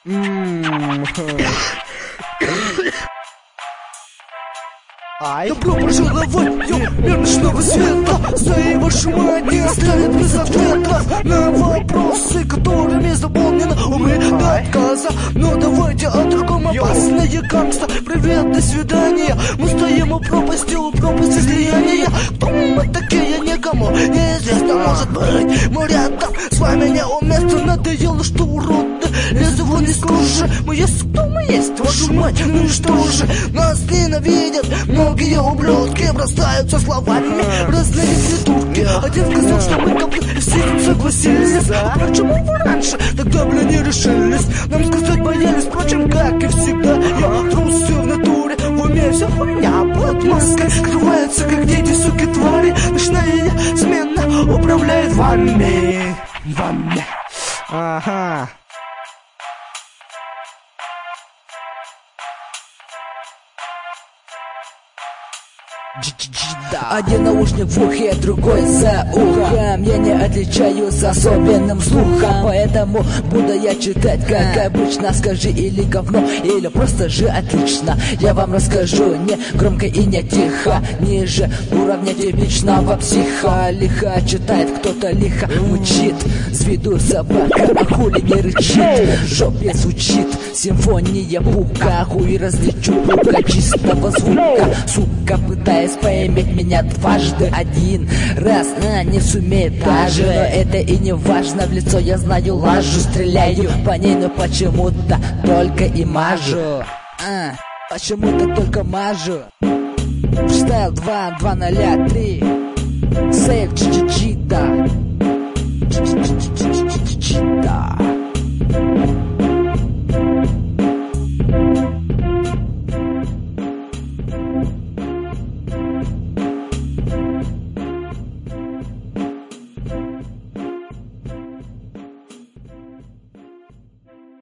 Добро пожаловать в мир ночного света. Свои ваши мать не оставят без ответов на вопросы, которыми заполнены умы до отказа. Но давайте о другом. Опасные гангста. Привет, до свидания. Мы стоим у пропасти слияния. Кто мы такие, никому неизвестно. Может быть, мы рядом с вами неуместно. Надоело, что уроды лезут вон из кожи. Мы есть кто мы есть, вашу мать, ну и что же? Нас ненавидят многие ублюдки, бросаются словами разные придурки. Один сказал, что мы комплект, все тут согласились. А почему вы раньше тогда, бля, не решились? Нам сказать боялись, впрочем, как и всегда. Я трусы в натуре, в уме вся хуйня под маской скрывается, как дети, суки, твари. Ночная смена управляет вами. Ага. Один наушник в ухе, другой за ухом. Я не отличаюсь особенным слухом, поэтому буду я читать как обычно. Скажи или говно, или просто же отлично. Я вам расскажу не громко и не тихо, ниже уровня типичного психа. Лихо читает кто-то, лихо мучит. С виду собака, а хули не рычит. В жопе звучит симфония пука. Хуй различу пука чистого звука. Сука, пытаясь поиметь меня дважды, один раз не сумеет даже. Но это и не важно, в лицо я знаю лажу. Стреляю по ней, но почему-то только и мажу. Почему-то только мажу. Фристайл 2, 2, 0, 3. Сейф, GGG.